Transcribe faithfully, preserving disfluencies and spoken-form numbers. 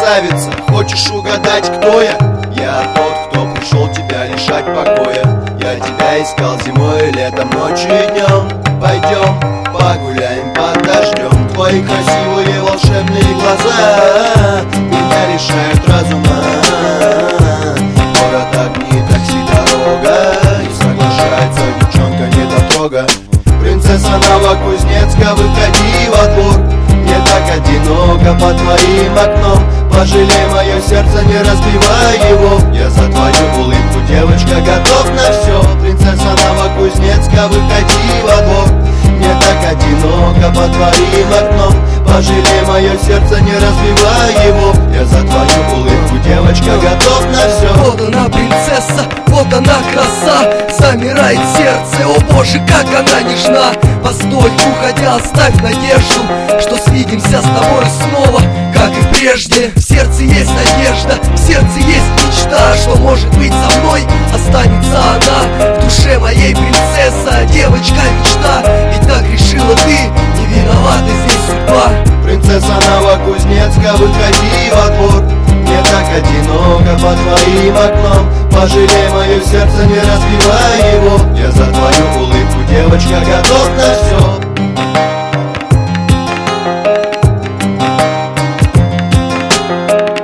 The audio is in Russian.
красавица, хочешь угадать, кто я? Я тот, кто пришел тебя лишать покоя. Я тебя искал зимой и летом, ночью и днем. Пойдем погуляем под дождем. Твои красивые волшебные глаза меня лишают разума. Город, огни, такси, дорога. Не соглашается девчонка недотрога. Принцесса Новокузнецка, выходи во двор. Мне так одиноко под твоим окном. Пожалей мое сердце, не разбивай его. Я за твою улыбку, девочка, готов на все. Принцесса Новокузнецка, выходи во двор. Мне так одиноко под твоим окном. Пожалей мое сердце, не разбивай его. Я за твою улыбку, девочка, готов на все. Вот она, принцесса, вот она, краса. Замирает сердце, о боже, как она нежна. Постой, уходя, оставь надежду, что свидимся с тобой снова, как и прежде. В сердце есть надежда, в сердце есть мечта, что может быть со мной останется она. В душе моей принцесса, девочка, мечта. Ведь так решила ты, не виновата здесь судьба. Принцесса Новокузнецка, выходи во двор. Мне так одиноко под твоим окном. Пожалей мое сердце, не разбивай его. Я за твою улыбку, девочка, готов на все.